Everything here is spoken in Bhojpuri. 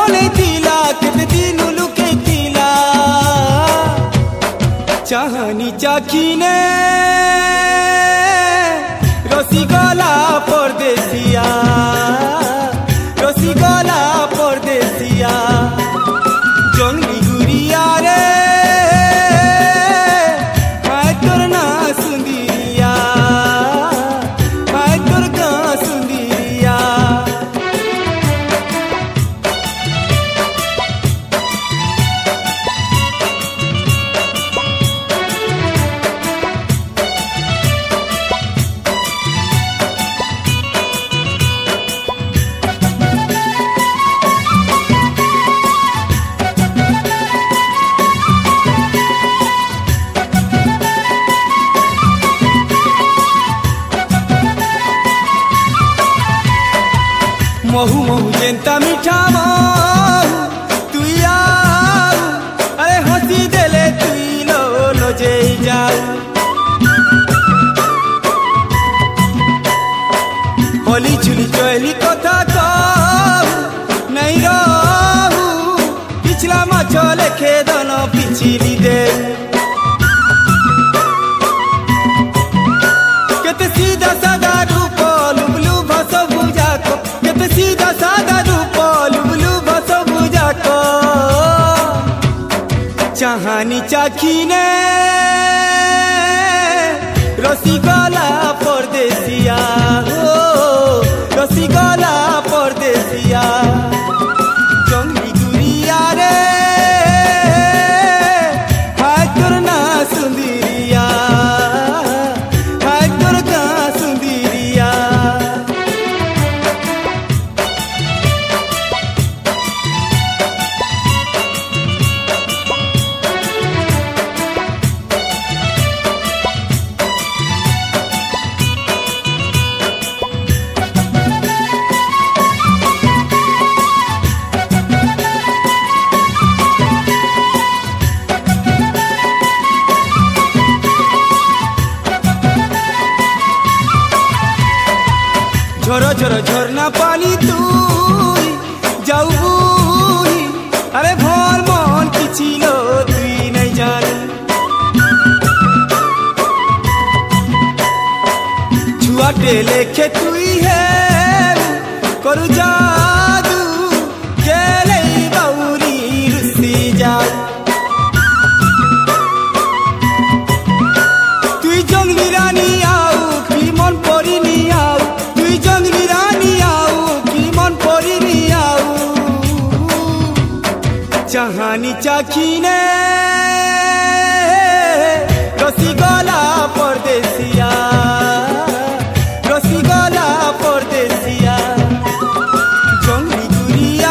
नहीं थिला केते दिन लुके थिला चाहनी चाखीने रसिगला परदेसिया रसिगला परदेसिया जंगली गुड़िया रे हाय तोर ना सुंदरिया हाय तोर का सुंदरिया महू महू जेंता मीठा महू तुई आऊ अरे हंसी देले तुई लो लो जे जाऊ होली चुली चोली कथा कहू नहीं रहू पिछला माछो लेखे दन पिछली दे केते सीधा सादा रूप लुबलु भस बुझा को केते सीधा सादा रूप लुबलु भस बुझा को चाहनी चाखीने रसिगला परदेसिया हो रसिगला परदेसिया जंगली गुड़िया रे हाय तोर ना सुंदरिया हाय तोर का सुंदरिया झरो झरो झरना पानी तुई जाऊ बुही अरे भोर मन किछिलो तुई नहीं जानी छुआटे लेखे तुई है करू जादू केले बाउरी रुसी जाऊ तुई जंगली रानी आऊ की मन परी नी आऊ जंगली रानी आऊ की मन परी नी आऊ चाहनी चाखीने रसिगला परदेसिया रसिगला परदेसिया जंगली गुड़िया